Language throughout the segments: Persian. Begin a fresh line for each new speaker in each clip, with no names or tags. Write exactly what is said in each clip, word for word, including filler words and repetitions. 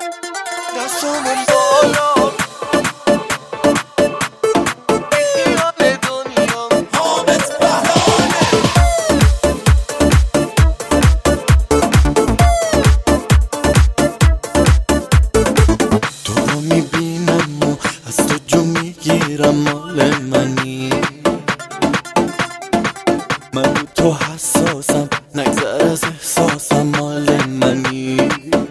دستامون بالا بیخیال دنیا حامد بهانه. تو رو میبینم و از تو جو میگیرم، مال منی، من رو تو حساسم، نگذر از احساسم، مال منی.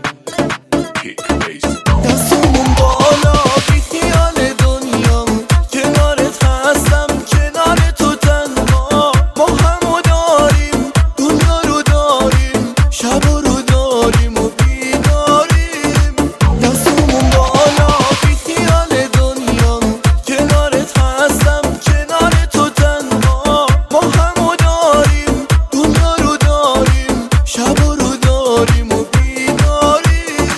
دستمون بالا بیخیال دنیا، کنارت هستم کنار تو تنها، ما همو داریم دنیا رو داریم، شب رو داریم و بیداریم. دستمون بالا بیخیال دنیا، کنارت هستم کنار تو تنها، ما همو داریم دنیا رو داریم، شب رو داریم و بیداریم.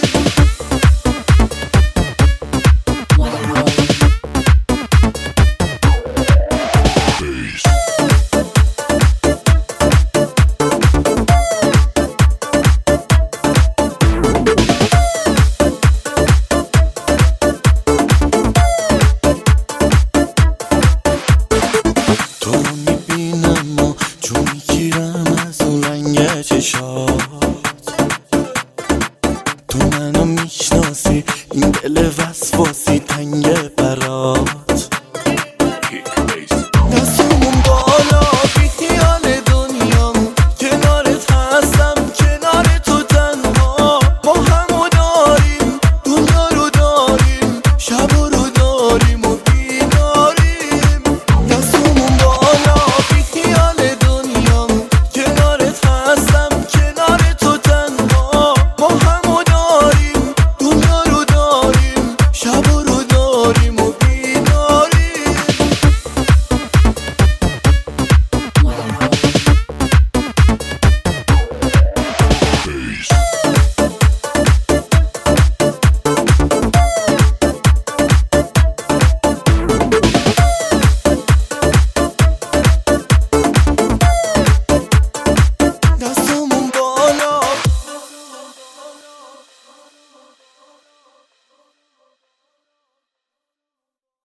تو رو میبینم و جو میگیرم از اون رنگ چشات، تو منو میشناسی، این دل وسواسی تنگ برات.